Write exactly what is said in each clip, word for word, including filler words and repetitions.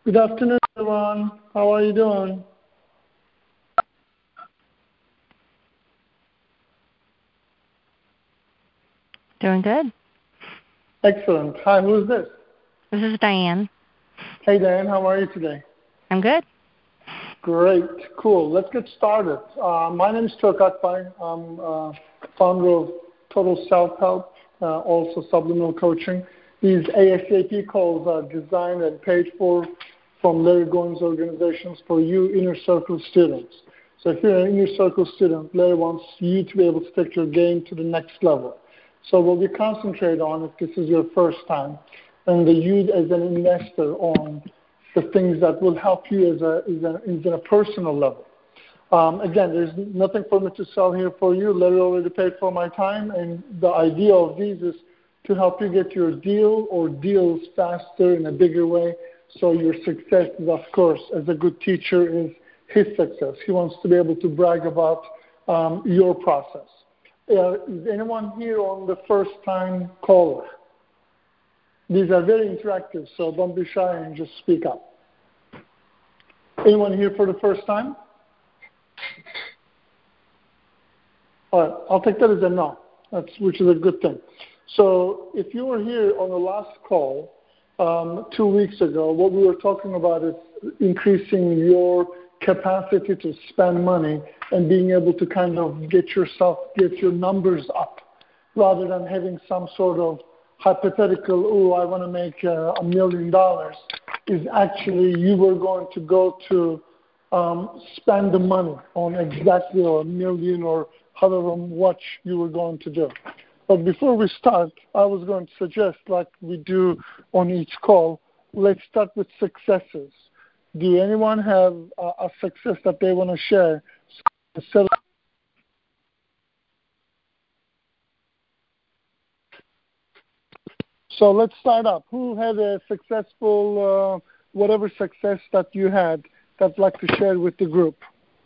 Good afternoon, everyone. How are you doing? Doing good. Excellent. Hi, who is this? This is Diane. Hey, Diane. How are you today? I'm good. Great. Cool. Let's get started. Uh, my name is Turkat Bay. I'm uh, founder of Total Self-Help, uh, also Subliminal Coaching. These ASAP calls are designed and paid for from Larry Goins organizations for you inner circle students. So if you're an inner circle student, Larry wants you to be able to take your game to the next level. So what we concentrate on, if this is your first time, and the you as an investor on the things that will help you as a, as a, as a personal level. Um, again, there's nothing for me to sell here for you. Larry already paid for my time, and the idea of these is to help you get your deal or deals faster in a bigger way. So your success is, of course, as a good teacher, is his success. He wants to be able to brag about um, your process. Uh, is anyone here on the first-time caller? These are very interactive, so don't be shy and just speak up. Anyone here for the first time? All right, I'll take that as a no, That's, which is a good thing. So if you were here on the last call um, two weeks ago, what we were talking about is increasing your capacity to spend money and being able to kind of get yourself, get your numbers up rather than having some sort of hypothetical, oh, I want to make uh, a million dollars, is actually you were going to go to um, spend the money on exactly or a million or however much you were going to do. But before we start, I was going to suggest, like we do on each call, let's start with successes. Do anyone have a, a success that they want to share? So So let's start up. Who had a successful, uh, whatever success that you had, that'd like to share with the group?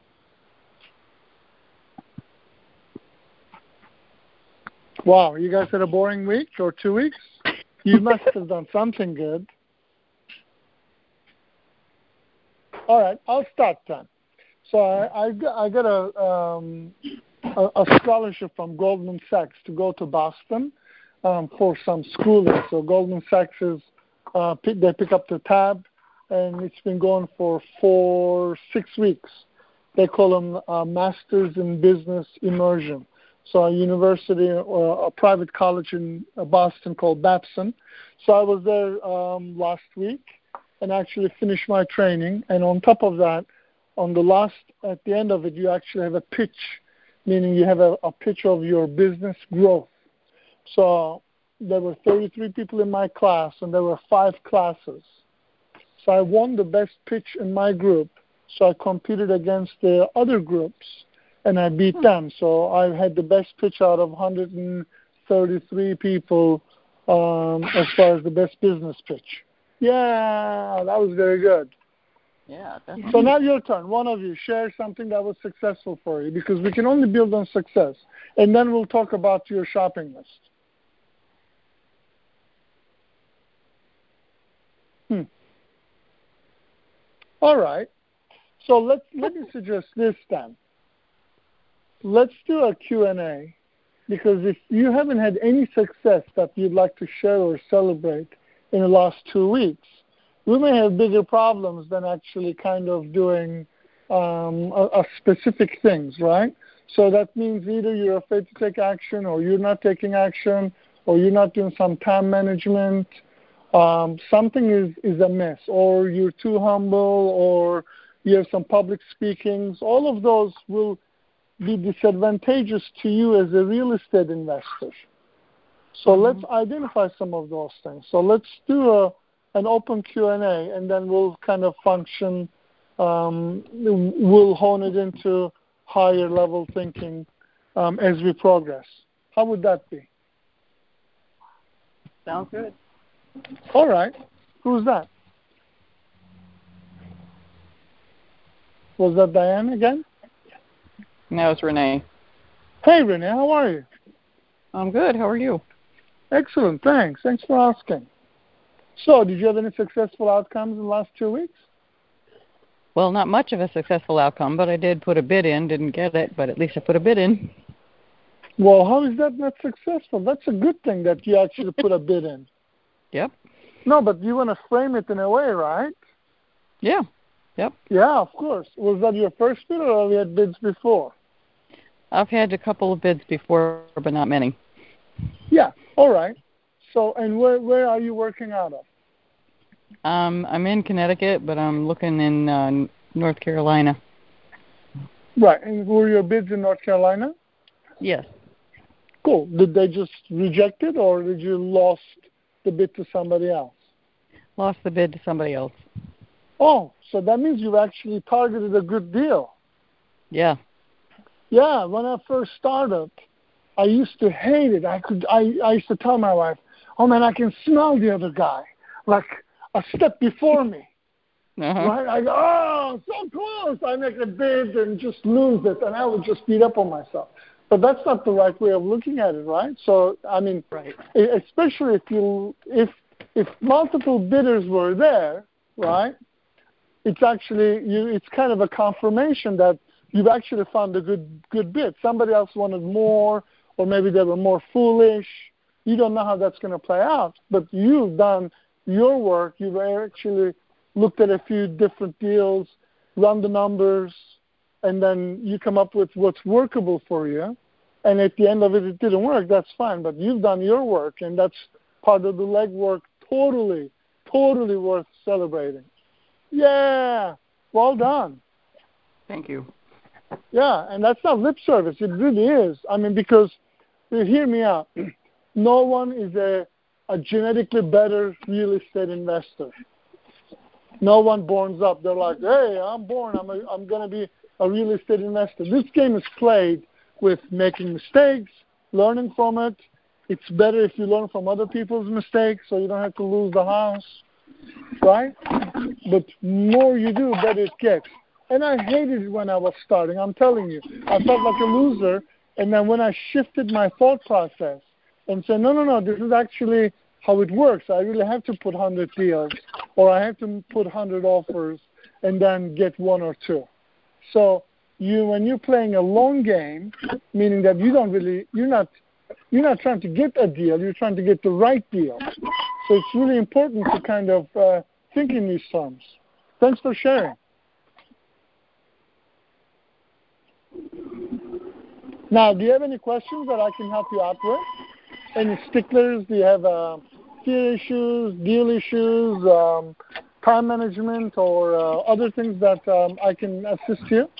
Wow, you guys had a boring week or two weeks? You must have done something good. All right, I'll start then. So I, I, got, I got a, um, a, a scholarship from Goldman Sachs to go to Boston. Um, for some schooling. So Goldman Sachs is, uh, pick, they pick up the tab, and it's been going for four, six weeks. They call them uh, Masters in Business Immersion. So a university or a private college in Boston called Babson. So I was there um, last week and actually finished my training. And on top of that, on the last, at the end of it, you actually have a pitch, meaning you have a, a pitch of your business growth. So there were thirty-three people in my class, and there were five classes. So I won the best pitch in my group. So I competed against the other groups, and I beat them. So I had the best pitch out of one hundred thirty-three people um, as far as the best business pitch. Yeah, that was very good. Yeah, definitely. So now your turn. One of you, share something that was successful for you, because we can only build on success. And then we'll talk about your shopping list. Hmm. All right. So let's let me suggest this then. Let's do a Q and A, because if you haven't had any success that you'd like to share or celebrate in the last two weeks, we may have bigger problems than actually kind of doing um, a, a specific things, right? So that means either you're afraid to take action, or you're not taking action, or you're not doing some time management. Um, something is, is amiss, or you're too humble, or you have some public speakings. All of those will be disadvantageous to you as a real estate investor. So mm-hmm. let's identify some of those things. So let's do a, an open Q and A, and then we'll kind of function, um, we'll hone it into higher level thinking um, as we progress. How would that be? Sounds good. All right. Who's that? Was that Diane again? No, it's Renee. Hey, Renee, how are you? I'm good. How are you? Excellent, thanks. Thanks for asking. So, did you have any successful outcomes in the last two weeks? Well, not much of a successful outcome, but I did put a bid in. Didn't get it, but at least I put a bid in. Well, how is that not successful? That's a good thing that you actually put a bid in. Yep. No, but you want to frame it in a way, right? Yeah. Yep. Yeah, of course. Was that your first bid, or have you had bids before? I've had a couple of bids before, but not many. Yeah. All right. So, and where where are you working out of? Um, I'm in Connecticut, but I'm looking in uh, North Carolina. Right. And were your bids in North Carolina? Yes. Cool. Did they just reject it, or did you lost the bid to somebody else? Lost the bid to somebody else. Oh, so that means you've actually targeted a good deal. Yeah. Yeah. When I first started, I used to hate it. I could. I, I used to tell my wife, "Oh man, I can smell the other guy, like a step before me." Uh-huh. Right? I go, "Oh, so close!" I make a bid and just lose it, and I would just beat up on myself. But that's not the right way of looking at it, right? So, I mean, right. especially if you if if multiple bidders were there, right? It's actually you. It's kind of a confirmation that you've actually found a good good bid. Somebody else wanted more, or maybe they were more foolish. You don't know how that's going to play out, but you've done your work. You've actually looked at a few different deals, run the numbers, and then you come up with what's workable for you. And at the end of it, it didn't work. That's fine, but you've done your work, and that's part of the legwork. Totally, totally worth celebrating. Yeah, well done. Thank you. Yeah, and that's not lip service. It really is. I mean, because, hear me out, no one is a, a genetically better real estate investor. No one borns up. They're like, hey, I'm born. I'm, a, I'm going to be a real estate investor. This game is played with making mistakes, learning from it. It's better if you learn from other people's mistakes so you don't have to lose the house, right? But more you do, better it gets. And I hated it when I was starting. I'm telling you. I felt like a loser. And then when I shifted my thought process and said, no, no, no, this is actually how it works. I really have to put one hundred deals, or I have to put one hundred offers and then get one or two. So you, when you're playing a long game, meaning that you don't really, you're not, you're not trying to get a deal. You're trying to get the right deal. So it's really important to kind of uh, think in these terms. Thanks for sharing. Now, do you have any questions that I can help you out with? Any sticklers? Do you have uh, fear issues, deal issues, um, time management, or uh, other things that um, I can assist you?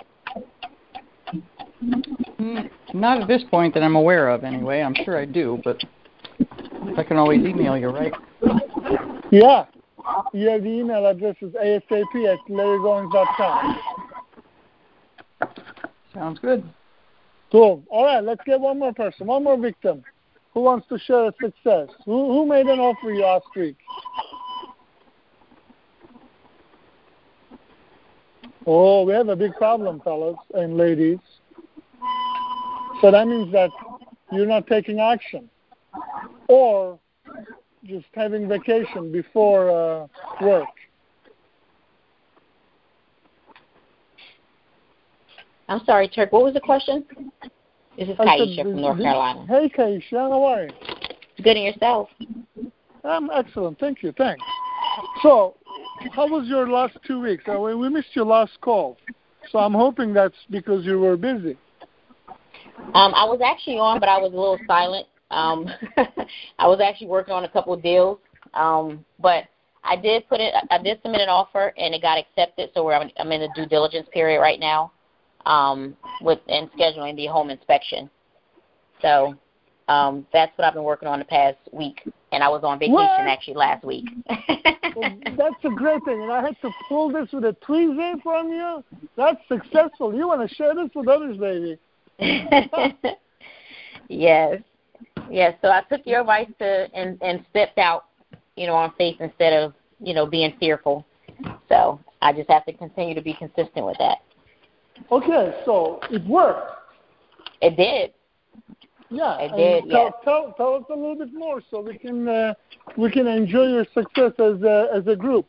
Not at this point that I'm aware of, anyway. I'm sure I do, but I can always email you, right? Yeah. Yeah, the email address is asap at larry goings dot com. Sounds good. Cool. All right, let's get one more person, one more victim. Who wants to share a success? Who, who made an offer you last week? Oh, we have a big problem, fellas and ladies. So that means that you're not taking action, or just having vacation before uh, work. I'm sorry, Turk. What was the question? This is I Kaisha said, from North this, Carolina. Hey, Kaisha, how are you? Good, and yourself? I'm excellent. Thank you. Thanks. So, how was your last two weeks? Uh, we missed your last call, so I'm hoping that's because you were busy. Um, I was actually on, but I was a little silent. Um, I was actually working on a couple of deals, um, but I did put it. I did submit an offer, and it got accepted. So we're I'm in the due diligence period right now, um, with and scheduling the home inspection. So um, that's what I've been working on the past week, and I was on vacation what? actually last week. Well, that's a great thing, and I had to pull this with a tweezer from you. That's successful. You want to share this with others, baby. Yes. Yes. So I took your advice to and, and stepped out, you know, on faith instead of, you know, being fearful. So I just have to continue to be consistent with that. Okay, so it worked. It did. Yeah, I did. Tell, Yes. tell, tell us a little bit more so we can uh, we can enjoy your success as a, as a group.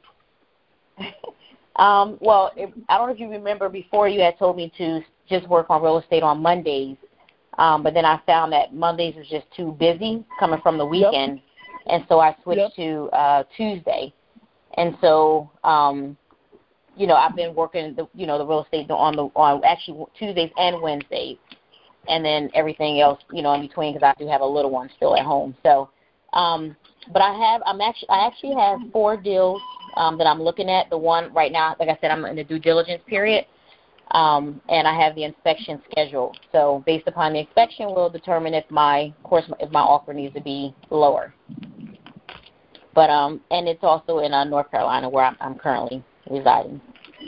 um, well, if, I don't know if you remember before you had told me to just work on real estate on Mondays, um, but then I found that Mondays was just too busy coming from the weekend, yep. and so I switched yep. to uh, Tuesday. And so, um, you know, I've been working, the, you know, the real estate on the on actually Tuesdays and Wednesdays, and then everything else, you know, in between because I do have a little one still at home. So, um, but I have, I'm actually, I actually have four deals um, that I'm looking at. The one right now, like I said, I'm in the due diligence period, um, and I have the inspection scheduled. So, based upon the inspection, we'll determine if my, of course, if my offer needs to be lower. But um, and it's also in uh, North Carolina where I'm, I'm currently residing.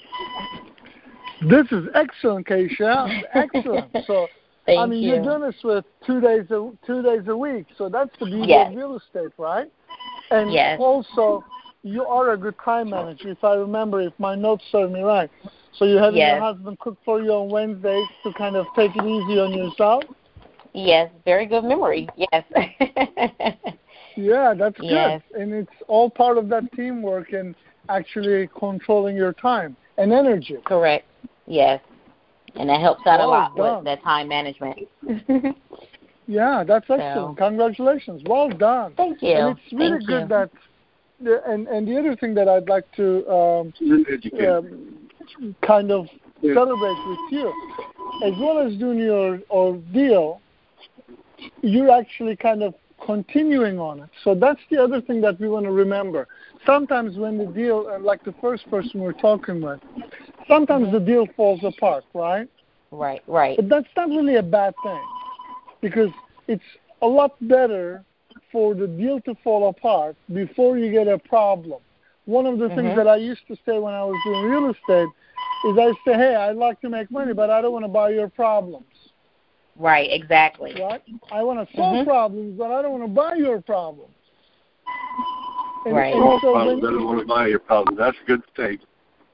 This is excellent, Keisha. Excellent. So, Thank I mean, you. you're doing this with two days a two days a week. So that's the beauty yes. of real estate, right? And yes. also, you are a good time manager, if I remember, if my notes serve me right. So you're having yes. your husband cook for you on Wednesdays to kind of take it easy on yourself. Yes, very good memory. Yes. Yeah, that's yes. good. And it's all part of that teamwork and actually controlling your time and energy. Correct. Yes. And that helps out well a lot done. with that time management. Yeah, that's excellent. So. Congratulations. Well done. Thank you. And it's really Thank good you. that, and, and the other thing that I'd like to um, um, kind of yeah. celebrate with you, as well as doing your ordeal, you're actually kind of continuing on it. So that's the other thing that we want to remember. Sometimes when the deal, like the first person we're talking with, sometimes mm-hmm. the deal falls apart, right? Right, right. But that's not really a bad thing because it's a lot better for the deal to fall apart before you get a problem. One of the mm-hmm. things that I used to say when I was doing real estate is I say, hey, I'd like to make money, but I don't want to buy your problems. Right, exactly. Right? I want to solve mm-hmm. problems, but I don't want to buy your problems. And, right. And so I when, don't want to buy your problems. That's a good statement.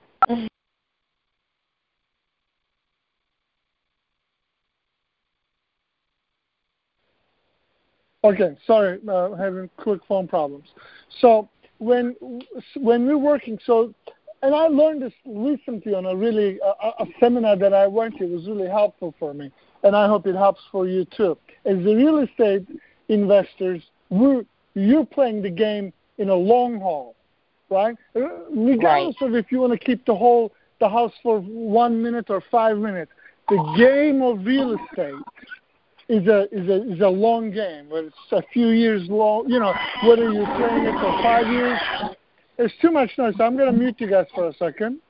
Okay, sorry, uh, having quick phone problems. So when when we're working, so and I learned this recently on a really a, a seminar that I went to. It was really helpful for me, and I hope it helps for you too. As the real estate investors, we're, you're playing the game in a long haul, right? Regardless right. of if you want to keep the whole the house for one minute or five minutes, the game of real estate is a is a is a long game. Whether it's a few years long, you know, whether you're playing it for five years. There's too much noise. So I'm going to mute you guys for a second.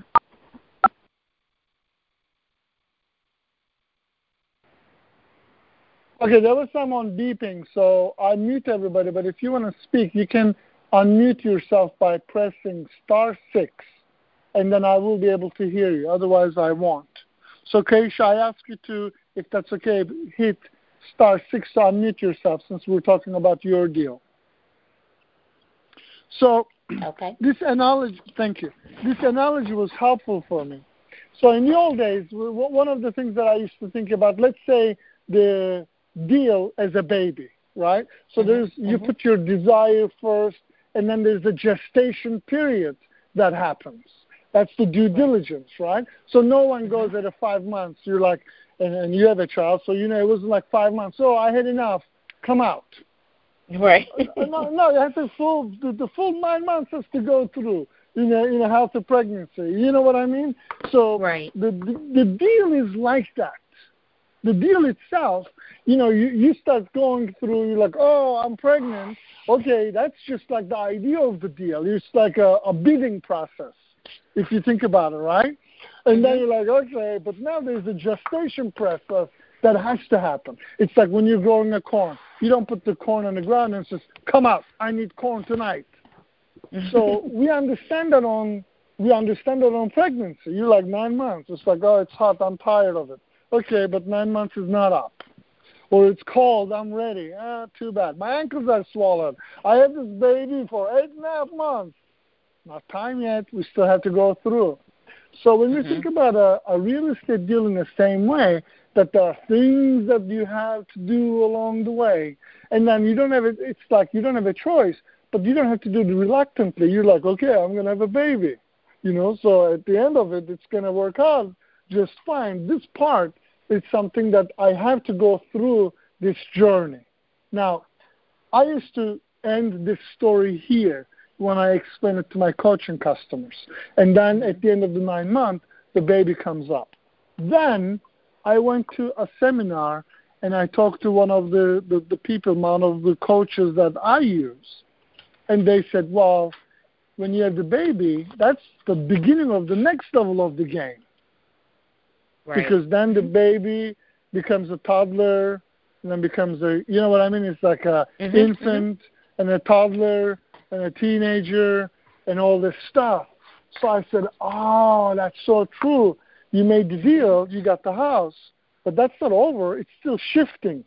Okay, there was someone beeping, so I mute everybody. But if you want to speak, you can unmute yourself by pressing star six, and then I will be able to hear you. Otherwise, I won't. So, Keisha, I ask you to, if that's okay, hit star six to unmute yourself since we're talking about your deal. So, okay. This analogy, thank you. This analogy was helpful for me. So in the old days, one of the things that I used to think about, let's say the deal as a baby, right? So mm-hmm. there's you mm-hmm. put your desire first, and then there's a gestation period that happens. That's the due diligence, right? So no one goes at a five months. You're like, and, and you have a child, so you know it wasn't like five months. Oh, I had enough. Come out. Right. no, no, it has the full the, the full nine months has to go through in a in a healthy pregnancy. You know what I mean? So right. the, the the deal is like that. The deal itself, you know, you, you start going through. You're like, oh, I'm pregnant. Okay, that's just like the idea of the deal. It's like a, a bidding process, if you think about it, right? And mm-hmm. then you're like, okay, but now there's a gestation process that has to happen. It's like when you're growing a corn. You don't put the corn on the ground and says, come out, I need corn tonight. So we understand that on we understand that on pregnancy. You're like nine months. It's like, oh, it's hot, I'm tired of it. Okay, but nine months is not up. Or it's cold, I'm ready. Ah, too bad. My ankles are swollen. I had this baby for eight and a half months. Not time yet. We still have to go through. So when mm-hmm. we think about a, a real estate deal in the same way, that there are things that you have to do along the way. And then you don't have it, it's like you don't have a choice, but you don't have to do it reluctantly. You're like, okay, I'm going to have a baby. You know, so at the end of it, it's going to work out just fine. This part is something that I have to go through this journey. Now, I used to end this story here when I explain it to my coaching customers. And then at the end of the nine months, the baby comes up. Then I went to a seminar and I talked to one of the, the, the people, one of the coaches that I use. And they said, well, when you have the baby, that's the beginning of the next level of the game. Right. Because then the baby becomes a toddler and then becomes a, you know what I mean? It's like a mm-hmm, infant mm-hmm. and a toddler and a teenager and all this stuff. So I said, oh, that's so true. You made the deal, you got the house, but that's not over. It's still shifting.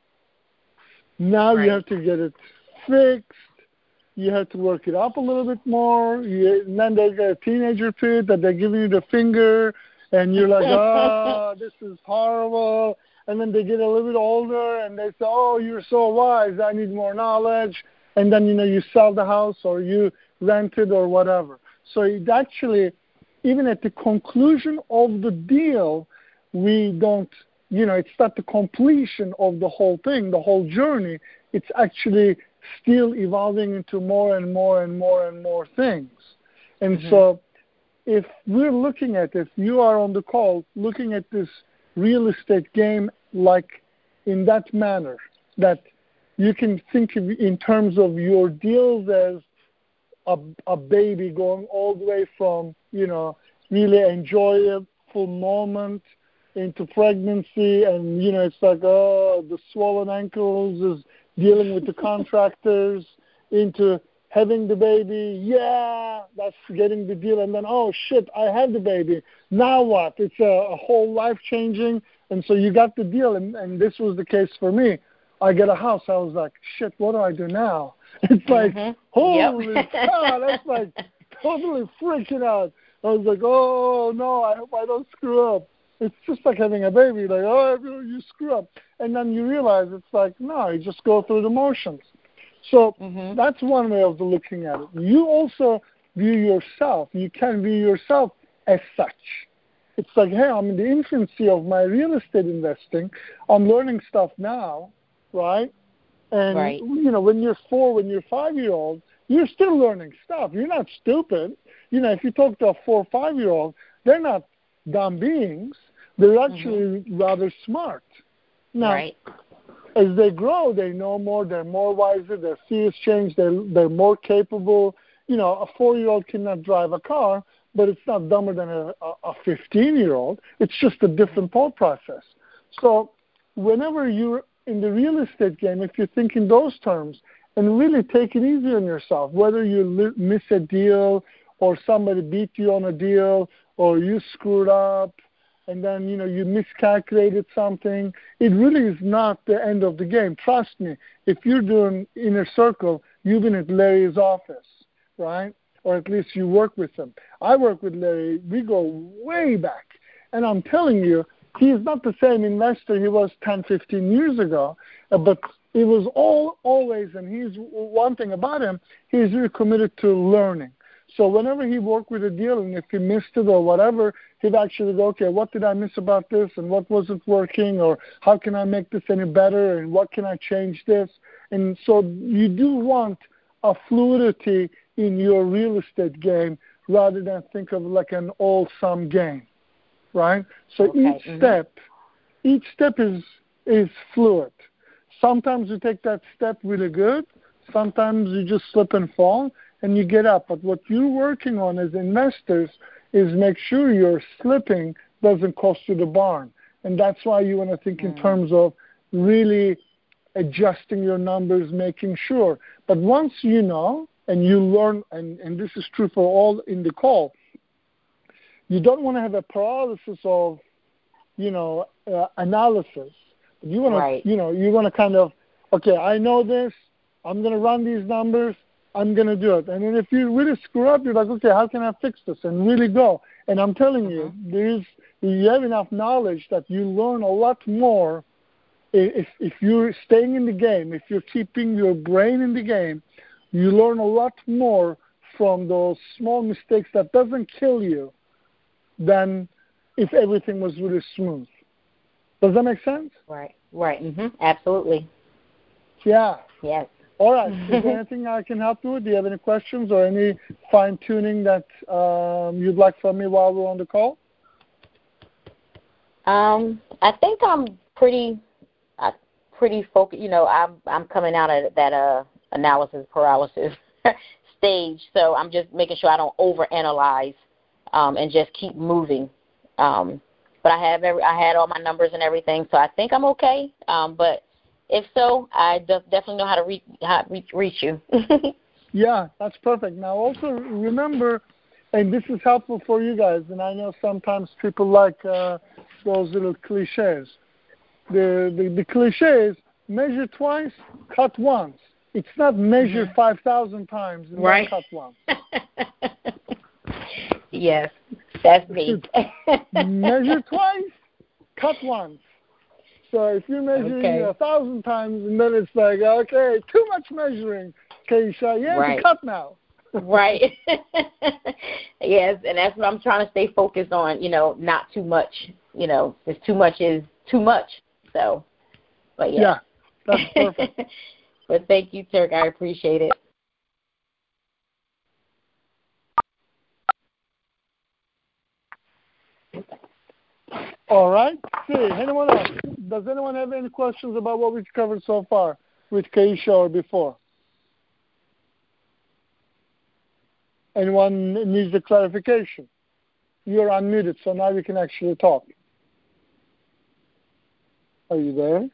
Now right. you have to get it fixed. You have to work it up a little bit more. You, and then they get a teenager fit that they're giving you the finger, and you're like, oh, this is horrible. And then they get a little bit older, and they say, oh, you're so wise. I need more knowledge. And then, you know, you sell the house or you rent it or whatever. So it actually, even at the conclusion of the deal, we don't, you know, it's not the completion of the whole thing, the whole journey. It's actually still evolving into more and more and more and more things. And mm-hmm. so if we're looking at this, you are on the call looking at this real estate game like in that manner, that you can think of in terms of your deals as a, a baby going all the way from, you know, really enjoyable moment into pregnancy, and, you know, it's like, oh, the swollen ankles is dealing with the contractors, into having the baby, yeah, that's getting the deal, and then, oh, shit, I had the baby. Now what? It's a, a whole life-changing, and so you got the deal, and, and this was the case for me. I get a house. I was like, shit, what do I do now? It's like, mm-hmm. holy yep. cow, that's like totally freaking out. I was like, oh, no, I hope I don't screw up. It's just like having a baby, like, oh, you screw up. And then you realize it's like, no, you just go through the motions. So mm-hmm. that's one way of looking at it. You also view yourself. You can view yourself as such. It's like, hey, I'm in the infancy of my real estate investing. I'm learning stuff now, right? And, right. you know, when you're four, when you're five-year-old, you're still learning stuff. You're not stupid. You know, if you talk to a four or five-year-old, they're not dumb beings. They're actually mm-hmm. rather smart. Now, right. as they grow, they know more. They're more wiser. Their fears change. They're, they're more capable. You know, a four-year-old cannot drive a car, but it's not dumber than a, a fifteen-year-old. It's just a different thought process. So whenever you're in the real estate game, if you think in those terms, and really take it easy on yourself, whether you li- miss a deal or somebody beat you on a deal or you screwed up and then, you know, you miscalculated something, it really is not the end of the game. Trust me, if you're doing Inner Circle, you've been at Larry's office, right? Or at least you work with him. I work with Larry. We go way back. And I'm telling you, he is not the same investor he was ten, fifteen years ago, uh, but it was all always, and he's one thing about him, he's really committed to learning. So whenever he worked with a deal, and if he missed it or whatever, he'd actually go, okay, what did I miss about this, and what wasn't working, or how can I make this any better, and what can I change this? And so you do want a fluidity in your real estate game rather than think of like an all-sum game, right? So okay. each mm-hmm. step, each step is is fluid. Sometimes you take that step really good. Sometimes you just slip and fall, and you get up. But what you're working on as investors is make sure your slipping doesn't cost you the barn. And that's why you want to think mm. in terms of really adjusting your numbers, making sure. But once you know, and you learn, and, and this is true for all in the call, you don't want to have a paralysis of, you know, uh, analysis. You want right. to, you know, you want to kind of, okay, I know this. I'm going to run these numbers. I'm going to do it. And then if you really screw up, you're like, okay, how can I fix this? And really go. And I'm telling mm-hmm. you, there is you have enough knowledge that you learn a lot more if, if you're staying in the game, if you're keeping your brain in the game, you learn a lot more from those small mistakes that doesn't kill you than if everything was really smooth. Does that make sense? Right, right. Mm-hmm. Absolutely. Yeah. Yes. All right. Is there anything I can help you with? Do you have any questions or any fine-tuning that um, you'd like from me while we're on the call? Um, I think I'm pretty, uh, pretty focused. You know, I'm I'm coming out of that uh, analysis paralysis stage, so I'm just making sure I don't overanalyze um, and just keep moving. Um, but I have every, I had all my numbers and everything, so I think I'm okay. Um, but if so, I de- definitely know how to reach how to reach, reach you. Yeah, that's perfect. Now, also remember, and this is helpful for you guys, and I know sometimes people like uh, those little cliches. The, the the cliche is measure twice, cut once. It's not measure mm-hmm. five thousand times and right. then cut once. Yes, that's me. Measure twice, cut once. So if you're measuring okay. a thousand times and then it's like, okay, too much measuring, Keisha, you have right. to cut now. Right. Yes, and that's what I'm trying to stay focused on, you know, not too much, you know, because too much is too much. So, but yeah. Yeah, that's perfect. But thank you, Turk. I appreciate it. All right. See, anyone else? Does anyone have any questions about what we've covered so far with Keisha or before? Anyone needs a clarification? You're unmuted, so now you can actually talk. Are you there?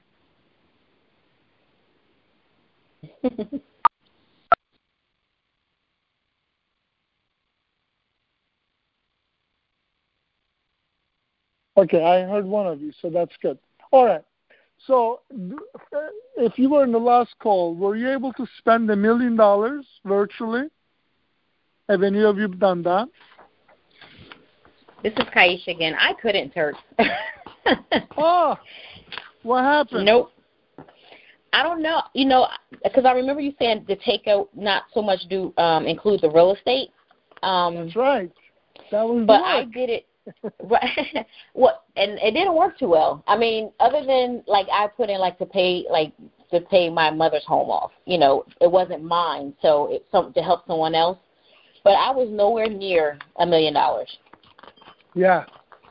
Okay, I heard one of you, so that's good. All right. So if you were in the last call, were you able to spend a million dollars virtually? Have any of you done that? This is Kaisha again. I couldn't, Turk. Oh, what happened? Nope. I don't know. You know, because I remember you saying the takeout not so much do um, include the real estate. Um, That's right. That was but the I did it. Right. What? And it didn't work too well. I mean, other than like I put in like to pay like to pay my mother's home off. You know, it wasn't mine, so it's something to help someone else. But I was nowhere near a million dollars. Yeah.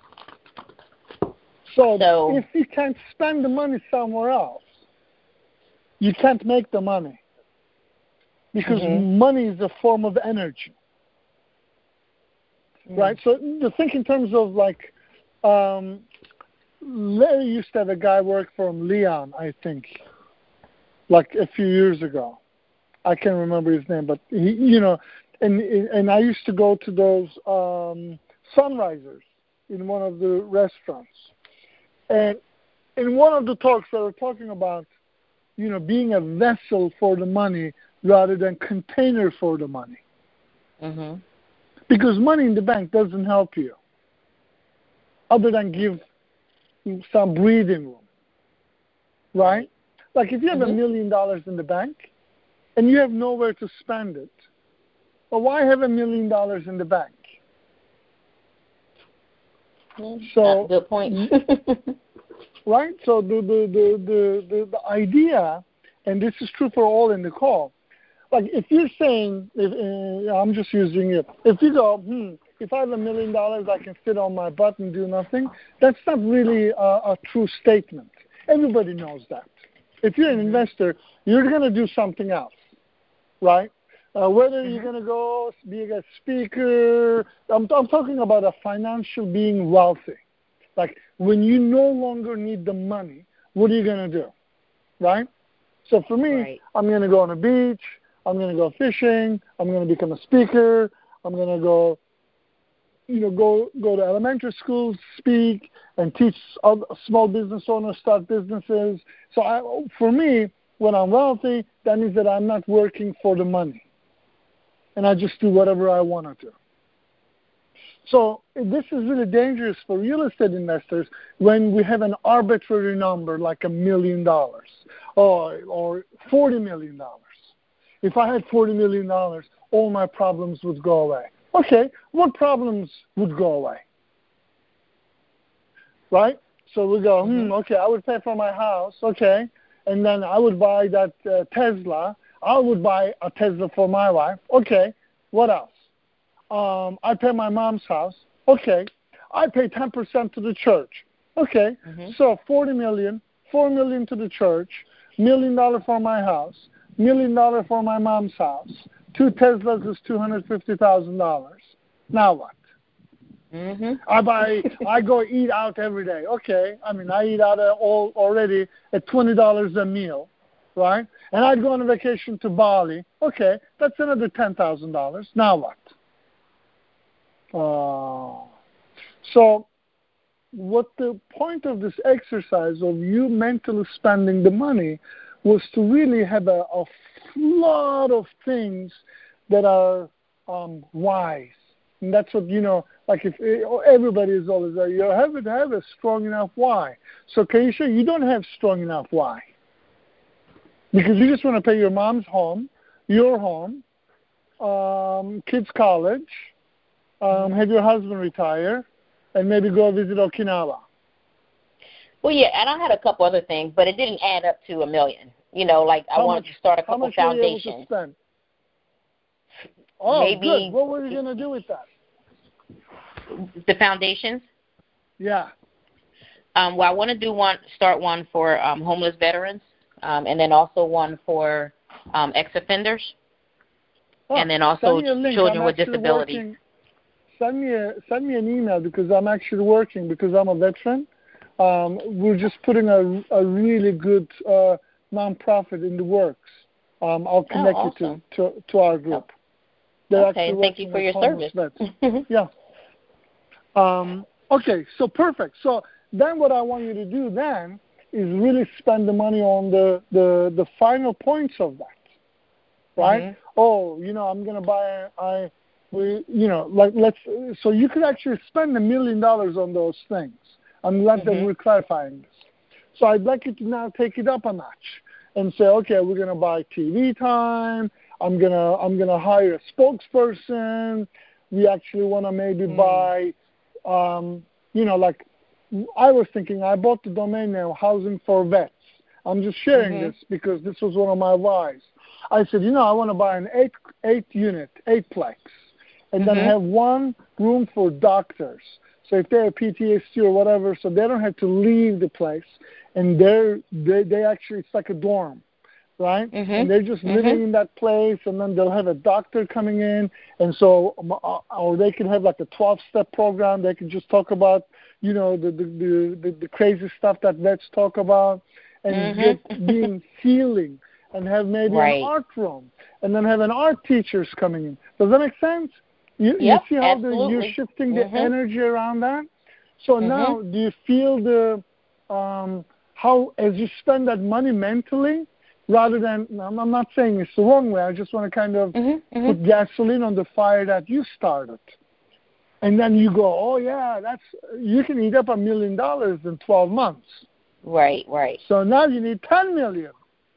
So, so if you can't spend the money somewhere else, you can't make the money. Because mm-hmm. money is a form of energy. Mm. Right? So the think in terms of like, um, Larry used to have a guy work for him, Leon, I think, like a few years ago. I can't remember his name, but he, you know, and and I used to go to those um, sunrisers in one of the restaurants. And in one of the talks, they were talking about, you know, being a vessel for the money rather than container for the money. Mm-hmm. Because money in the bank doesn't help you, other than give some breathing room, right? Like if you have a mm-hmm. million dollars in the bank and you have nowhere to spend it, well, why have a million dollars in the bank? Mm-hmm. So, that's a good point. right? So the, the, the, the, the, the idea, and this is true for all in the call, like if you're saying, if, uh, I'm just using it, if you go, hmm, if I have a million dollars, I can sit on my butt and do nothing, that's not really a, a true statement. Everybody knows that. If you're an mm-hmm. investor, you're going to do something else, right? Uh, whether mm-hmm. you're going to go be a speaker, I'm, I'm talking about a financial being wealthy. Like when you no longer need the money, what are you going to do, right? So for me, right. I'm going to go on a beach, I'm going to go fishing, I'm going to become a speaker, I'm going to go, you know, go go to elementary schools, speak, and teach other small business owners start businesses. So I, for me, when I'm wealthy, that means that I'm not working for the money. And I just do whatever I want to do. So this is really dangerous for real estate investors when we have an arbitrary number like a million dollars or or forty million dollars. If I had forty million dollars, all my problems would go away. Okay, what problems would go away? Right? So we go, hmm, okay, I would pay for my house, okay, and then I would buy that uh, Tesla. I would buy a Tesla for my wife. Okay, what else? Um, I pay my mom's house. Okay, I pay ten percent to the church. Okay, mm-hmm. So forty million, four million to the church, million dollar for my house, million dollar for my mom's house. Two Teslas is two hundred fifty thousand dollars. Now what? Mm-hmm. I buy. I go eat out every day. Okay, I mean I eat out all already at twenty dollars a meal, right? And I'd go on a vacation to Bali. Okay, that's another ten thousand dollars. Now what? Uh, so, what the point of this exercise of you mentally spending the money was to really have a, a lot of things that are um, wise. And that's what, you know, like if everybody is always there, you have to have a strong enough why. So can you show you don't have strong enough why? Because you just want to pay your mom's home, your home, um, kids' college, um, have your husband retire, and maybe go visit Okinawa. Well, yeah, and I had a couple other things, but it didn't add up to a million. You know, like I how wanted much, to start a couple how much foundations. Were you able to spend? Oh, Maybe good. What were you going to do with that? The foundations? Yeah. Um, well, I want to do one, start one for um, homeless veterans, um, and then also one for um, ex-offenders, oh, and then also children with disabilities. Working, send me a, send me an email because I'm actually working because I'm a veteran. Um, we're just putting a, a really good uh, nonprofit in the works. Um, I'll connect oh, awesome. you to, to, to our group. They're okay, and thank you for your service. Yeah. Um, okay, so perfect. So then what I want you to do then is really spend the money on the, the, the final points of that, right? Mm-hmm. Oh, you know, I'm going to buy, I, we, you know, like let's, so you could actually spend a million dollars on those things. I'm glad mm-hmm. that we're clarifying this. So I'd like you to now take it up a notch and say, okay, we're going to buy T V time. I'm gonna I'm gonna hire a spokesperson. We actually want to maybe mm. buy, um, you know, like I was thinking. I bought the domain name Housing for Vets. I'm just sharing mm-hmm. this because this was one of my whys. I said, you know, I want to buy an eight eight unit, eightplex, and mm-hmm. then have one room for doctors. So if they have P T S D or whatever, so they don't have to leave the place, and they're they they actually it's like a dorm. Right? Mm-hmm. And they're just living mm-hmm. in that place, and then they'll have a doctor coming in, and so, or they can have like a twelve-step program. They can just talk about, you know, the the, the, the, the crazy stuff that vets talk about, and mm-hmm. get being healing, and have maybe right. an art room, and then have an art teachers coming in. Does that make sense? You, yep, you see how the, absolutely. you're shifting the mm-hmm. energy around that? So mm-hmm. now, do you feel the um, how as you spend that money mentally? Rather than, I'm not saying it's the wrong way, I just want to kind of mm-hmm, mm-hmm. put gasoline on the fire that you started. And then you go, oh, yeah, that's you can eat up a million dollars in twelve months. Right, right. So now you need ten million.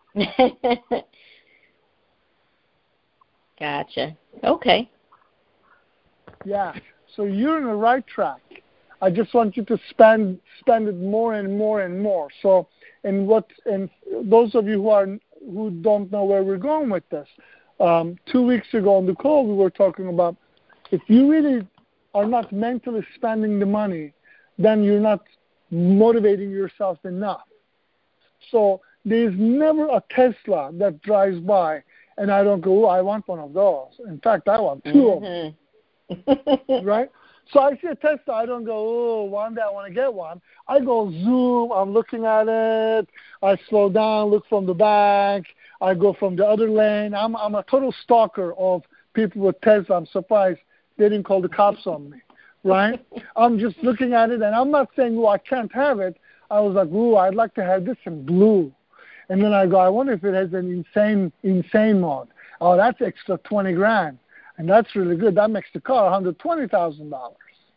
Gotcha. Okay. Yeah, so you're on the right track. I just want you to spend spend it more and more and more. So, and what and those of you who are who don't know where we're going with this, um, two weeks ago on the call we were talking about if you really are not mentally spending the money, then you're not motivating yourself enough. So there's never a Tesla that drives by and I don't go, oh, I want one of those. In fact, I want two mm-hmm. of them. Right? So I see a Tesla, I don't go, oh, one day I want to get one. I go zoom, I'm looking at it, I slow down, look from the back, I go from the other lane. I'm I'm a total stalker of people with Tesla. I'm surprised they didn't call the cops on me, right? I'm just looking at it, and I'm not saying, oh, I can't have it. I was like, ooh, I'd like to have this in blue. And then I go, I wonder if it has an insane, insane mode. Oh, that's extra twenty grand. And that's really good. That makes the car one hundred twenty thousand dollars.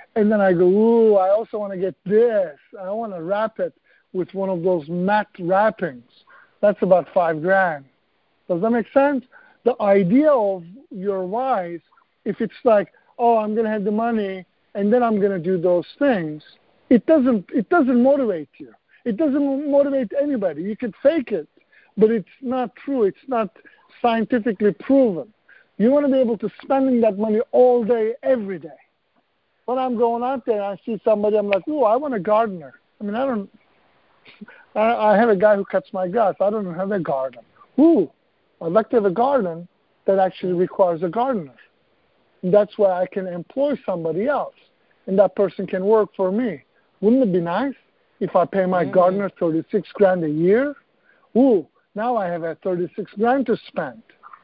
And then I go, ooh, I also want to get this. I want to wrap it with one of those matte wrappings. That's about five grand. Does that make sense? The idea of your whys, if it's like, oh, I'm going to have the money and then I'm going to do those things, it doesn't, it doesn't motivate you. It doesn't motivate anybody. You could fake it, but it's not true. It's not scientifically proven. You want to be able to spending that money all day, every day. When I'm going out there and I see somebody, I'm like, oh, I want a gardener. I mean, I don't, I, I have a guy who cuts my grass. I don't have a garden. Ooh, I'd like to have a garden that actually requires a gardener. And that's why I can employ somebody else, and that person can work for me. Wouldn't it be nice if I pay my mm-hmm. gardener thirty-six grand a year? Ooh, now I have a thirty-six grand to spend.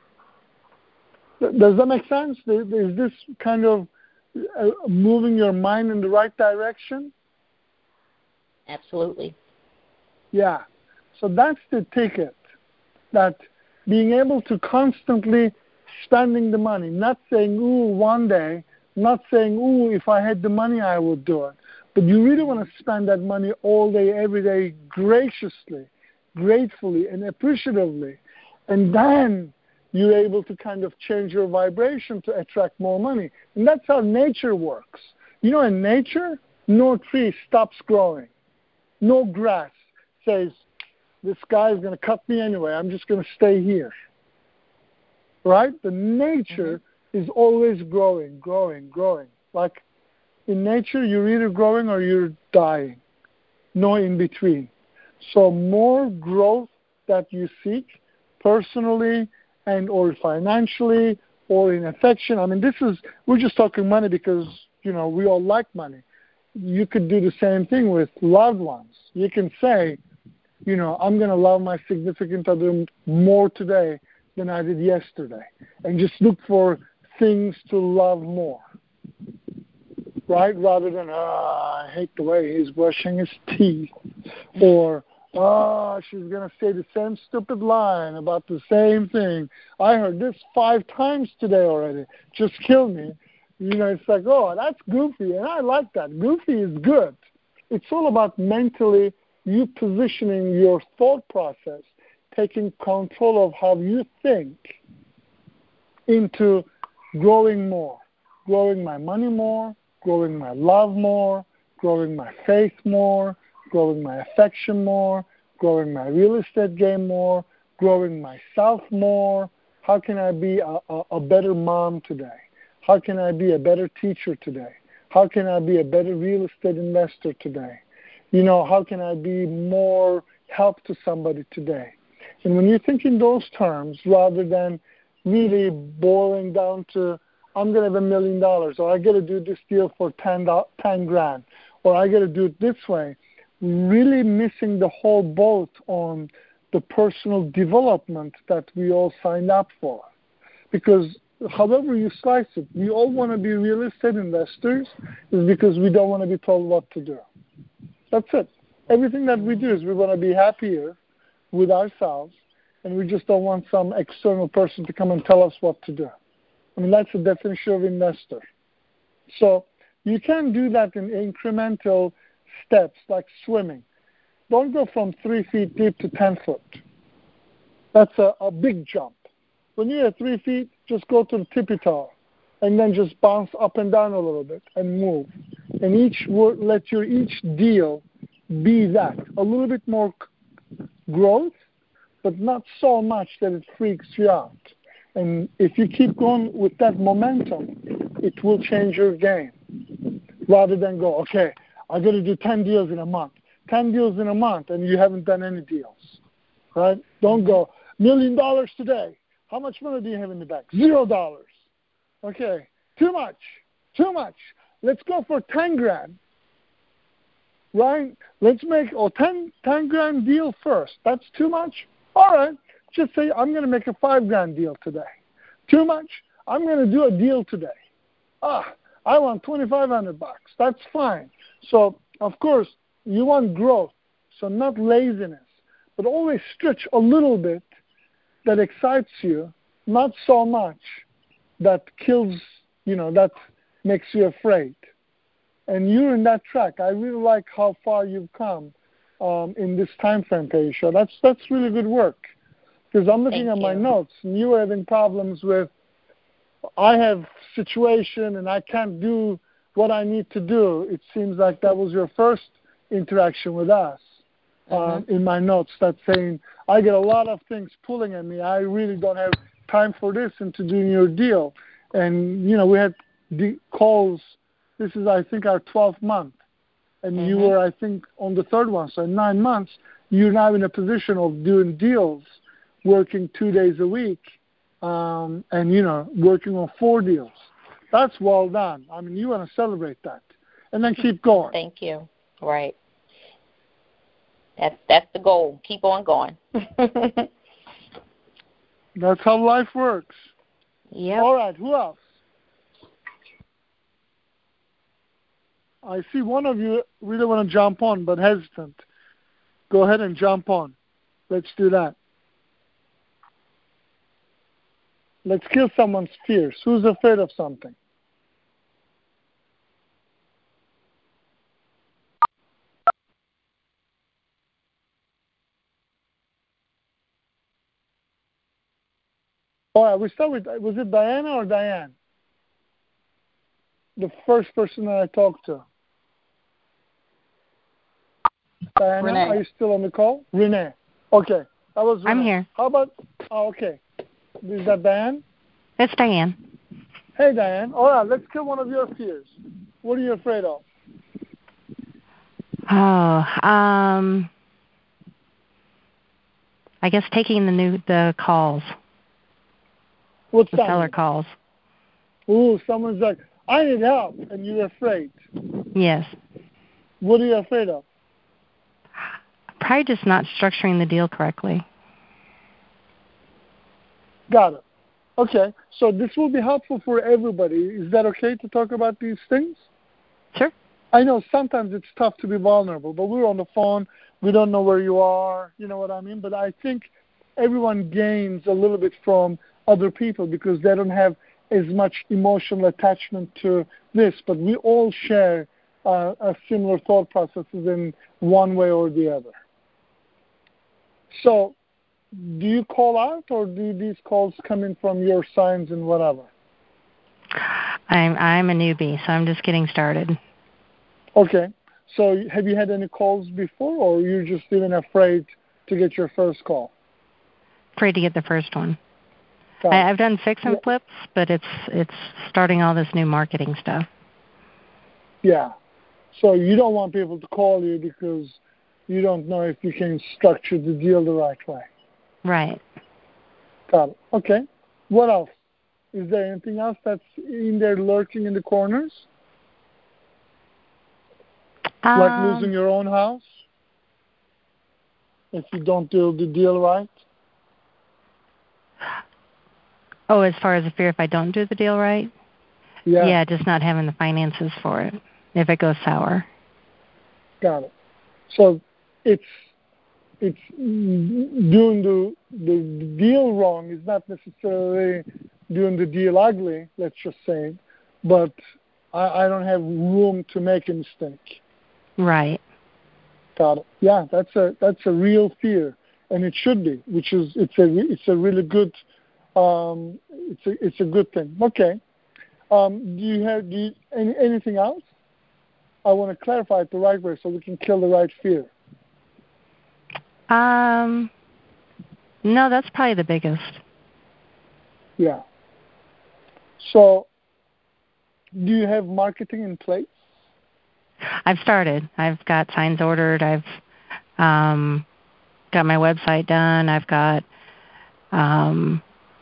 Does that make sense? Is this kind of uh, moving your mind in the right direction? Absolutely. Yeah. So that's the ticket, that being able to constantly spending the money, not saying, ooh, one day, not saying, ooh, if I had the money, I would do it. But you really want to spend that money all day, every day, graciously, gratefully, and appreciatively. And then you're able to kind of change your vibration to attract more money. And that's how nature works. You know, in nature, no tree stops growing. No grass says, this guy is going to cut me anyway. I'm just going to stay here. Right? The nature mm-hmm. is always growing, growing, growing. Like in nature, you're either growing or you're dying. No in between. So more growth that you seek personally and or financially or in affection. I mean, this is, we're just talking money because, you know, we all like money. You could do the same thing with loved ones. You can say, you know, I'm going to love my significant other more today than I did yesterday. And just look for things to love more. Right? Rather than, oh, I hate the way he's brushing his teeth. Or, oh, she's going to say the same stupid line about the same thing. I heard this five times today already. Just kill me. You know, it's like, oh, that's goofy. And I like that. Goofy is good. It's all about mentally you positioning your thought process, taking control of how you think into growing more, growing my money more, growing my love more, growing my faith more, growing my affection more, growing my real estate game more, growing myself more. How can I be a, a, a better mom today? How can I be a better teacher today? How can I be a better real estate investor today? You know, how can I be more help to somebody today? And when you think in those terms, rather than really boiling down to, I'm going to have a million dollars, or I got to do this deal for ten, ten grand, or I got to do it this way, really missing the whole boat on the personal development that we all signed up for. Because however you slice it, we all want to be real estate investors is because we don't want to be told what to do. That's it. Everything that we do is we want to be happier with ourselves, and we just don't want some external person to come and tell us what to do. I mean, that's the definition of investor. So you can do that in incremental steps, like swimming. Don't go from three feet deep to ten foot. That's a, a big jump. When you're at three feet, just go to the tippy toe, and then just bounce up and down a little bit and move. And each let your each deal be that. A little bit more growth, but not so much that it freaks you out. And if you keep going with that momentum, it will change your game. Rather than go, okay, I got to do ten deals in a month. ten deals in a month, and you haven't done any deals. Right? Don't go, million dollars today. How much money do you have in the bank? Zero dollars. Okay, too much, too much. Let's go for ten grand. Right? Let's make a ten, ten grand deal first. That's too much? All right. Just say, I'm going to make a five grand deal today. Too much? I'm going to do a deal today. Ah, I want twenty-five hundred bucks. That's fine. So, of course, you want growth. So not laziness, but always stretch a little bit that excites you, not so much that kills, you know, that makes you afraid. and you're in that track. I really like how far you've come um, in this time frame, Keisha. That's that's really good work. Because I'm looking Thank at my you. notes, and you were having problems with, I have situation and I can't do what I need to do. It seems like that was your first interaction with us. Mm-hmm. Um, in my notes, that's saying, I get a lot of things pulling at me. I really don't have time for this and to do your deal. And, you know, we had the calls. This is, I think, our twelfth month. And Mm-hmm. you were, I think, on the third one. So in nine months, you're now in a position of doing deals, working two days a week, um, and, you know, working on four deals. That's well done. I mean, you want to celebrate that. And then keep going. Thank you. Right. That's that's the goal. Keep on going. That's how life works. Yep. All right, who else? I see one of you really want to jump on, but hesitant. Go ahead and jump on. Let's do that. Let's kill someone's fears. Who's afraid of something? All right, we start with, was it Diana or Diane? The first person that I talked to. Diana, Renee. are you still on the call? Renee. Okay, that was Renee. I'm here. How about, oh, okay. Is that Diane? It's Diane. Hey, Diane. All right, let's kill one of your fears. What are you afraid of? Oh, um, I guess taking the new the calls, What's the that seller mean? calls. Ooh, someone's like, I need help, and you're afraid. Yes. What are you afraid of? Probably just not structuring the deal correctly. Got it. Okay, so this will be helpful for everybody. Is that okay to talk about these things? Sure. I know sometimes it's tough to be vulnerable, but we're on the phone. We don't know where you are. You know what I mean? But I think everyone gains a little bit from other people because they don't have as much emotional attachment to this. But we all share uh, a similar thought processes in one way or the other. So do you call out, or do these calls come in from your signs and whatever? I'm I'm a newbie, so I'm just getting started. Okay. So have you had any calls before, or you're just even afraid to get your first call? Afraid to get the first one. Got I, it. I've done fix and Yeah. flips, but it's it's starting all this new marketing stuff. Yeah. So you don't want people to call you because you don't know if you can structure the deal the right way. Right. Got it. Okay. What else? Is there anything else that's in there lurking in the corners? Um, Like losing your own house? If you don't do the deal right? Oh, as far as the fear if I don't do the deal right? Yeah. Yeah, just not having the finances for it if it goes sour. Got it. So it's it's doing the the deal wrong is not necessarily doing the deal ugly, let's just say, but I, I don't have room to make a mistake. Right. Got it. Yeah, that's a that's a real fear, and it should be, which is it's a it's a really good um, it's a it's a good thing. Okay. Um, do you have do you, any, anything else? I want to clarify it the right way so we can kill the right fear. Um, no, that's probably the biggest. Yeah. So, do you have marketing in place? I've started. I've got signs ordered. I've um, got my website done. I've got um,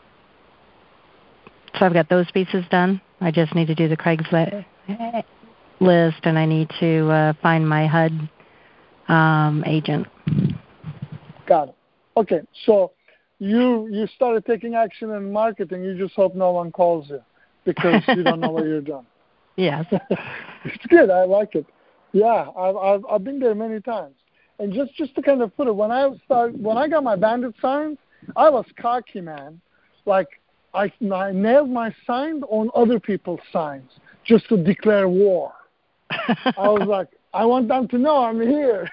so I've got those pieces done. I just need to do the Craigslist list, and I need to uh, find my H U D um, agent. Got it. Okay, so you you started taking action in marketing. You just hope no one calls you because you don't know what you're doing. Yes. It's good. I like it. Yeah, I've, I've I've been there many times. And just just to kind of put it, when I start when I got my bandit signs, I was cocky, man. Like I, I nailed my sign on other people's signs just to declare war. I was like, I want them to know I'm here.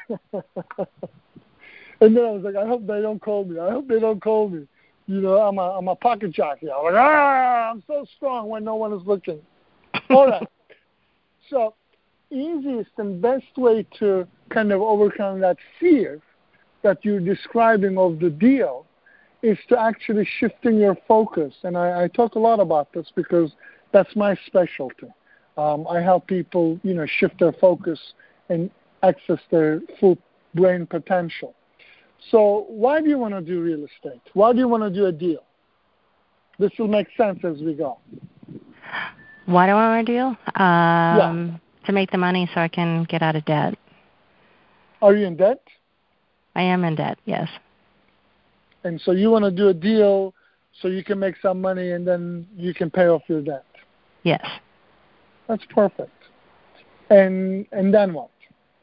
And then I was like, I hope they don't call me. I hope they don't call me. You know, I'm a I'm a pocket jockey. I'm like, ah, I'm so strong when no one is looking. All right. So, easiest and best way to kind of overcome that fear that you're describing of the deal is to actually shifting your focus. And I, I talk a lot about this because that's my specialty. Um, I help people, you know, shift their focus and access their full brain potential. So why do you want to do real estate? Why do you want to do a deal? This will make sense as we go. Why do I want to deal? Um, yeah. To make the money so I can get out of debt. Are you in debt? I am in debt, yes. And so you want to do a deal so you can make some money and then you can pay off your debt? Yes. That's perfect. And and then what?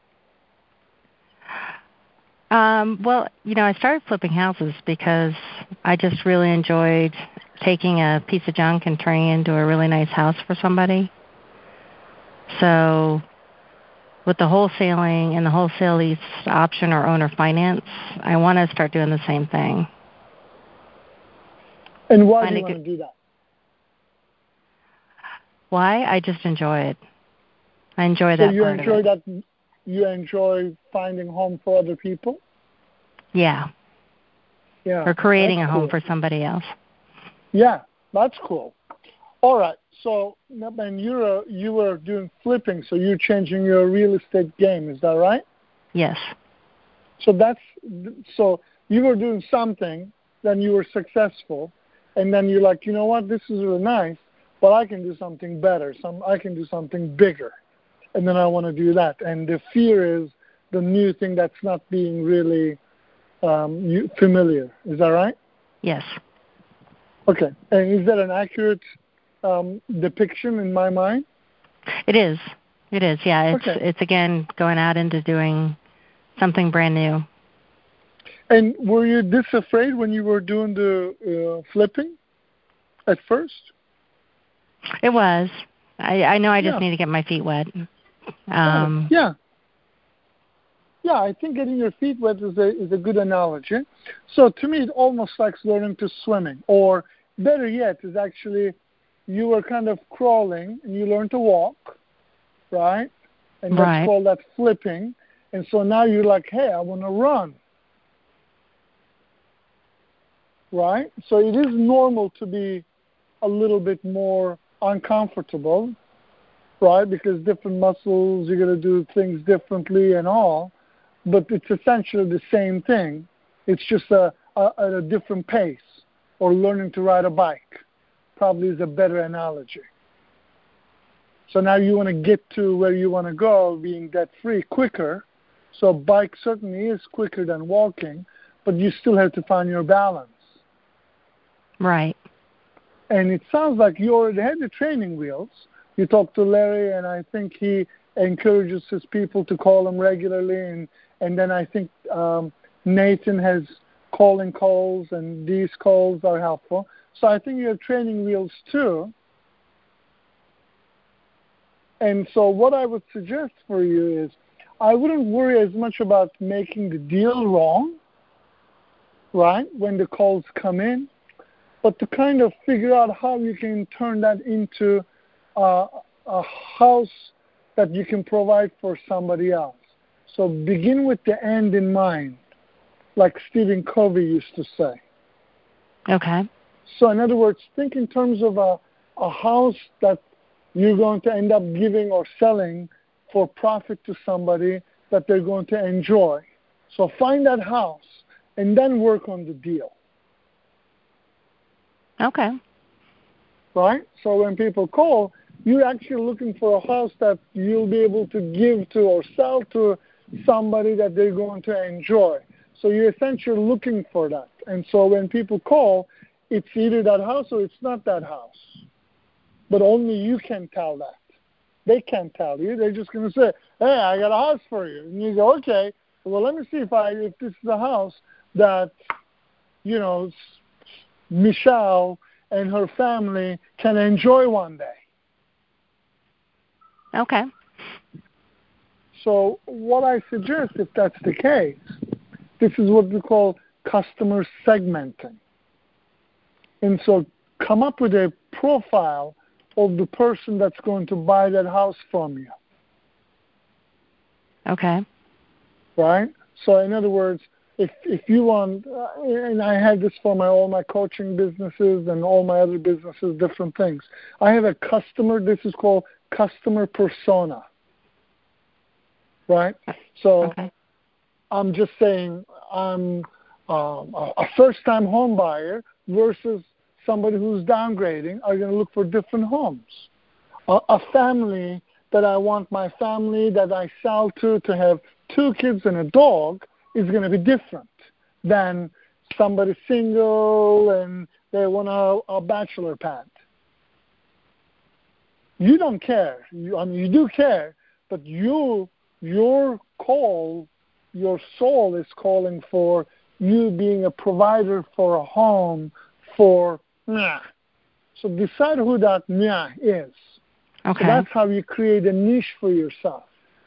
Um, well, you know, I started flipping houses because I just really enjoyed taking a piece of junk and turning it into a really nice house for somebody. So with the wholesaling and the wholesale lease option or owner finance, I want to start doing the same thing. And why Find do you want good... to do that? Why? I just enjoy it. I enjoy so that you part enjoy of it. that you enjoy finding home for other people? Yeah. Yeah. Or creating a cool. home for somebody else. Yeah, that's cool. All right. So, and you're a, you were doing flipping, so you're changing your real estate game. Is that right? Yes. So that's so you were doing something, then you were successful, and then you're like, you know what, this is really nice, but I can do something better. Some I can do something bigger, and then I want to do that. And the fear is the new thing that's not being really um, familiar. Is that right? Yes. Okay. And is that an accurate um, depiction in my mind? It is. It is. Yeah. It's okay. it's again going out into doing something brand new. And were you this afraid when you were doing the uh, flipping at first? It was. I, I know I just yeah. need to get my feet wet. Um, yeah. Yeah, I think getting your feet wet is a, is a good analogy. So to me, it almost like learning to swimming. Or better yet, is actually you were kind of crawling and you learned to walk, right? And that's right. called that flipping. And so now you're like, hey, I want to run. Right? So it is normal to be a little bit more uncomfortable, right? Because different muscles, you're going to do things differently and all. But it's essentially the same thing. It's just a, a, at a different pace. Or learning to ride a bike probably is a better analogy. So now you want to get to where you want to go, being debt-free, quicker. So bike certainly is quicker than walking, but you still have to find your balance. Right. And it sounds like you already had the training wheels. You talked to Larry, and I think he encourages his people to call him regularly. And, and then I think um, Nathan has calling calls, and these calls are helpful. So I think you have training wheels too. And so what I would suggest for you is I wouldn't worry as much about making the deal wrong, right, when the calls come in, but to kind of figure out how you can turn that into uh, a house that you can provide for somebody else. So begin with the end in mind, like Stephen Covey used to say. Okay. So in other words, think in terms of a, a house that you're going to end up giving or selling for profit to somebody that they're going to enjoy. So find that house and then work on the deal. Okay. Right? So when people call, you're actually looking for a house that you'll be able to give to or sell to somebody that they're going to enjoy. So you're essentially looking for that. And so when people call, it's either that house or it's not that house. But only you can tell that. They can't tell you. They're just going to say, hey, I got a house for you. And you go, okay, well, let me see if I if this is a house that, you know, Michelle and her family can enjoy one day. Okay. So what I suggest, if that's the case, this is what we call customer segmenting. And so come up with a profile of the person that's going to buy that house from you. Okay. Right? So in other words, if if you want, uh, and I have this for my all my coaching businesses and all my other businesses, different things. I have a customer. This is called customer persona. Right? So okay. I'm just saying I'm um, a first-time home buyer versus somebody who's downgrading are going to look for different homes. A, a family that I want my family that I sell to to have two kids and a dog is going to be different than somebody single and they want a, a bachelor pad. You don't care. You, I mean, you do care, but you, your call, your soul is calling for you being a provider for a home for nah. So decide who that nah is. Okay. So that's how you create a niche for yourself.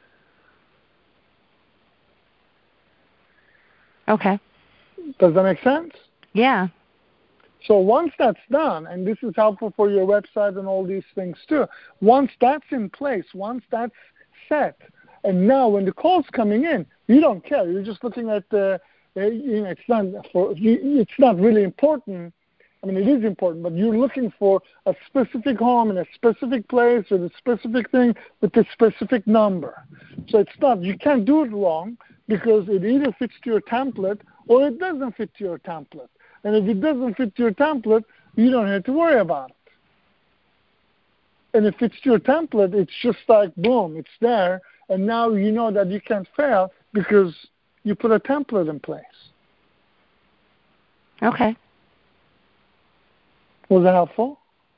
Okay. Does that make sense? Yeah. So once that's done, and this is helpful for your website and all these things too, once that's in place, once that's set, and now when the call's coming in, you don't care. You're just looking at the, uh, you know, it's not for, it's not really important. I mean, it is important, but you're looking for a specific home in a specific place with a specific thing with a specific number. So it's not, you can't do it wrong because it either fits to your template or it doesn't fit to your template. And if it doesn't fit to your template, you don't have to worry about it. And if it's to your template, it's just like, boom, it's there. And now you know that you can't fail because you put a template in place. Okay. Was that helpful?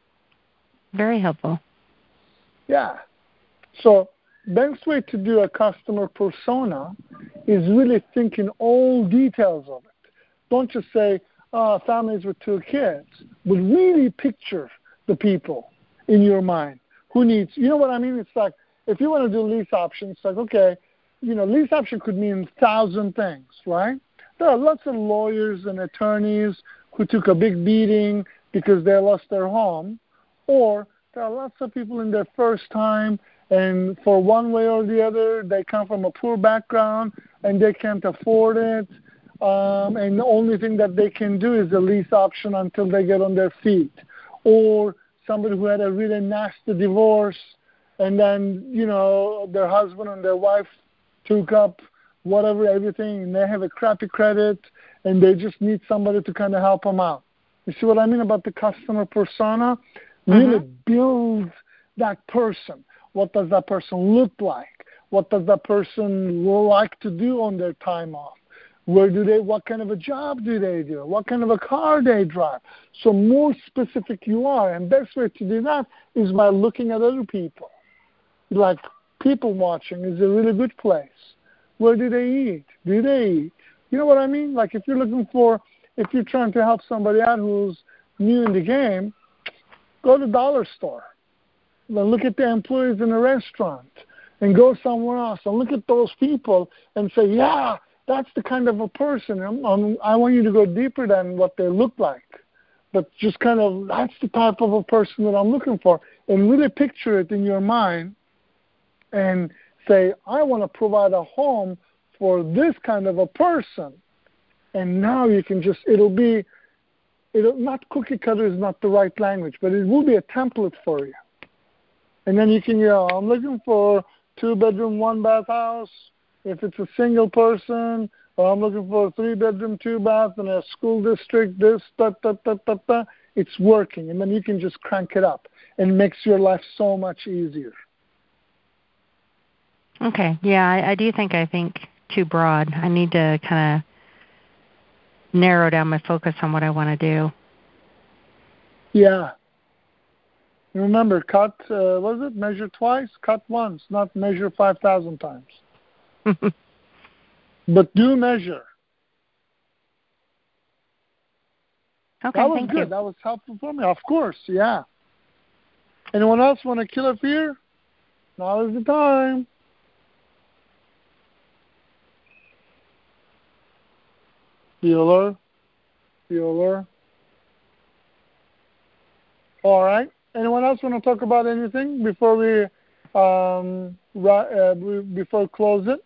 Very helpful. Yeah. So best way to do a customer persona is really thinking all details of it. Don't just say, oh, families with two kids, but really picture the people in your mind. Who needs, you know what I mean? It's like, if you want to do lease options, it's like, okay, you know, lease option could mean a thousand things, right? There are lots of lawyers and attorneys who took a big beating because they lost their home, or there are lots of people in their first time, and for one way or the other, they come from a poor background, and they can't afford it, um, and the only thing that they can do is a lease option until they get on their feet. Or somebody who had a really nasty divorce, and then, you know, their husband and their wife took up whatever, everything, and they have a crappy credit, and they just need somebody to kind of help them out. You see what I mean about the customer persona? Really Mm-hmm. build that person. What does that person look like? What does that person like to do on their time off? Where do they, what kind of a job do they do? What kind of a car they drive? So more specific you are, and best way to do that is by looking at other people. Like people watching is a really good place. Where do they eat? Do they eat? You know what I mean? Like if you're looking for, if you're trying to help somebody out who's new in the game, go to the dollar store. Then look at the employees in a restaurant and go somewhere else and look at those people and say, yeah, that's the kind of a person. I'm, I'm, I want you to go deeper than what they look like. But just kind of, that's the type of a person that I'm looking for. And really picture it in your mind and say, I want to provide a home for this kind of a person. And now you can just, it'll be, it'll, not cookie cutter is not the right language, but it will be a template for you. And then you can, you know, I'm looking for two bedroom, one bath house. If it's a single person, or I'm looking for a three bedroom, two bath in a school district, this, that, that, that, that, that. It's working. And then you can just crank it up and it makes your life so much easier. Okay. Yeah, I, I do think I think too broad. I need to kind of narrow down my focus on what I want to do. Yeah. Remember, cut, uh, what is it? Measure twice, cut once, not measure five thousand times. But do measure. Okay, that was thank good. you. That was helpful for me. Of course, yeah. Anyone else want to kill a fear? Now is the time. Bueller. Bueller. All right. Anyone else want to talk about anything before we um, uh, before we close it?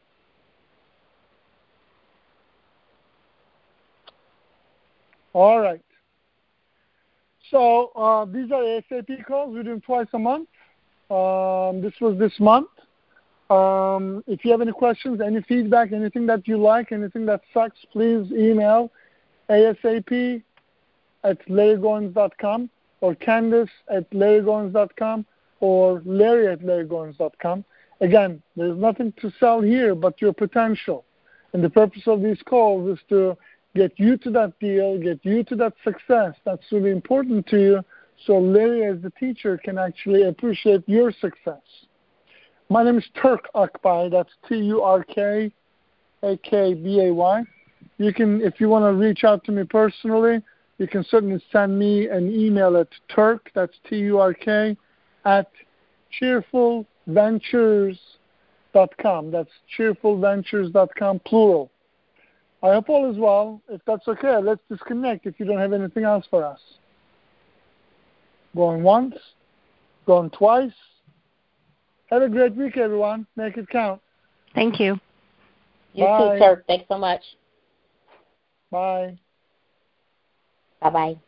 All right. So uh, these are A S A P calls. We do them twice a month. Um, this was this month. Um, if you have any questions, any feedback, anything that you like, anything that sucks, please email asap at larrygoins dot com or Candice at larrygoins dot com or Larry at larrygoins dot com. Again, there's nothing to sell here but your potential. And the purpose of these calls is to get you to that deal, get you to that success. That's really important to you, so Larry as the teacher can actually appreciate your success. My name is Turk Akbay. That's T U R K A K B A Y. You can, if you want to reach out to me personally, you can certainly send me an email at Turk, that's T U R K, at cheerful ventures dot com. That's cheerful ventures dot com, plural. I hope all is well. If that's okay, let's disconnect if you don't have anything else for us. Going once, going twice. Have a great week, everyone. Make it count. Thank you. You Bye. too, Turk. Thanks so much. Bye. Bye-bye.